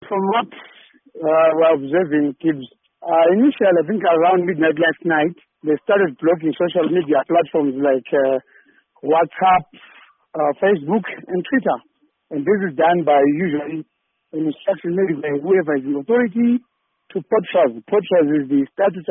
from what we're observing, kids, initially, I think around midnight last night, they started blocking social media platforms like WhatsApp, Facebook, and Twitter. And this is done by usually an instruction made by whoever is the authority to POTFAS. POTFAS is the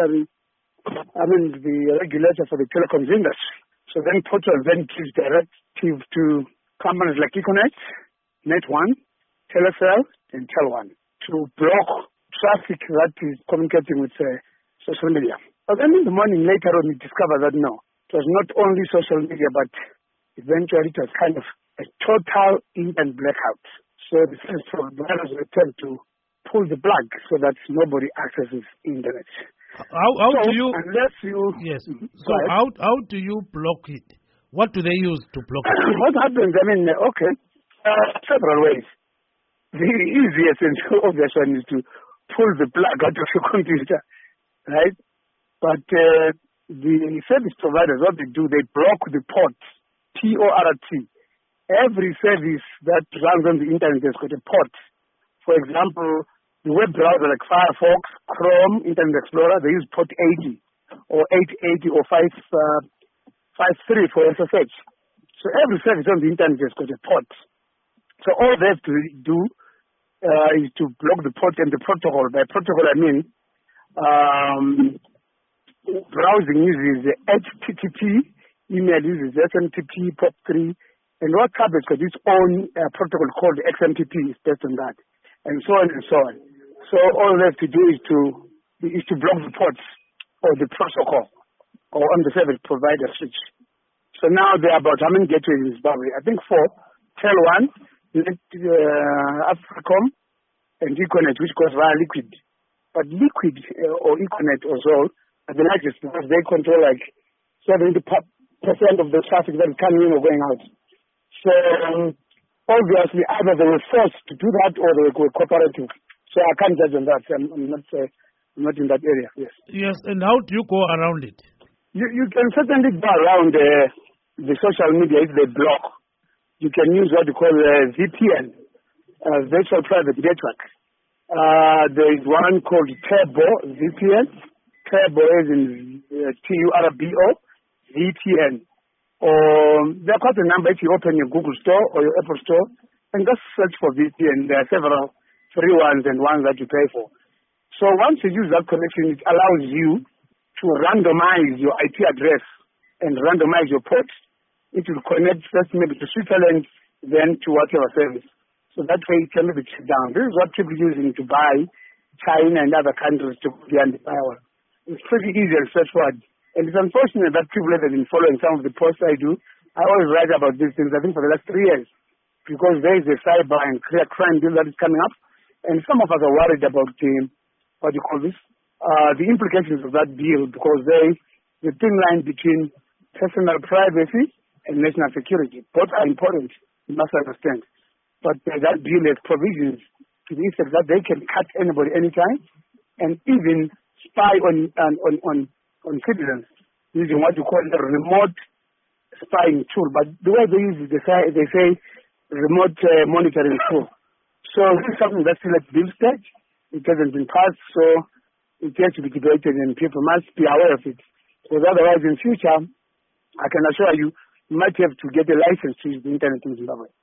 the regulator for the telecoms industry. So then POTFAS then gives directive to companies like Econet, Net1, Telecel, and Tel1 to block traffic that is communicating with social media. But then in the morning, later on, we discovered that no, it was not only social media, but eventually it was kind of a total internet blackout. So the service providers were told to pull the plug so that nobody accesses internet. How do you? Unless you yes. So how do you block it? What do they use to block it? What happens? Several ways. The easiest and obvious one is to pull the plug out of your computer, right? But the service providers, what they do, they block the port, P-O-R-T. Every service that runs on the internet has got a port. For example, the web browser like Firefox, Chrome, Internet Explorer, they use port 80 or 880 or 553 for SSH. So every service on the internet has got a port. So all they have to do is to block the port and the protocol. By protocol, I mean browsing uses HTTP, email uses SMTP, POP3, and WhatsApp has got its own protocol called XMPP, is based on that, and so on and so on. So all they have to do is to block the ports or the protocol or on the service provider switch. So now there are about how many gateways in Zimbabwe? I think 4. Tel1, Africom, and Econet, which goes via Liquid. But Liquid or Econet or so are the largest because they control like 70% of the traffic that is coming in or going out. So obviously either they were forced to do that or they were cooperative. So I can't judge on that. I'm not in that area. Yes. Yes, and how do you go around it? You can certainly go around the social media if they block. You can use what you call VPN, Virtual Private Network. There is one called Turbo VPN. Turbo is in TURBO VPN. There are quite a number if you open your Google Store or your Apple Store and just search for VPN. There are several free ones and ones that you pay for. So once you use that connection, it allows you to randomize your IP address and randomize your ports. It will connect first maybe to Switzerland, then to whatever service. So that way it can be shut down. This is what people are using to buy China and other countries to go behind the firewall. It's pretty easy and straightforward. And it's unfortunate that people have been following some of the posts I do. I always write about these things, I think, for the last 3 years, because there is a cyber and crime bill that is coming up. And some of us are worried about the implications of that bill, because the thin line between personal privacy and national security. Both are important, you must understand. But that bill has provisions to the effect that they can cut anybody anytime and even spy on citizens using what you call the remote spying tool. But the way they use it, they say remote monitoring tool. So this is something that's still at bill stage. It hasn't been passed, so it has to be debated and people must be aware of it. Because otherwise in future, I can assure you, you might have to get a license to use the internet in Zimbabwe.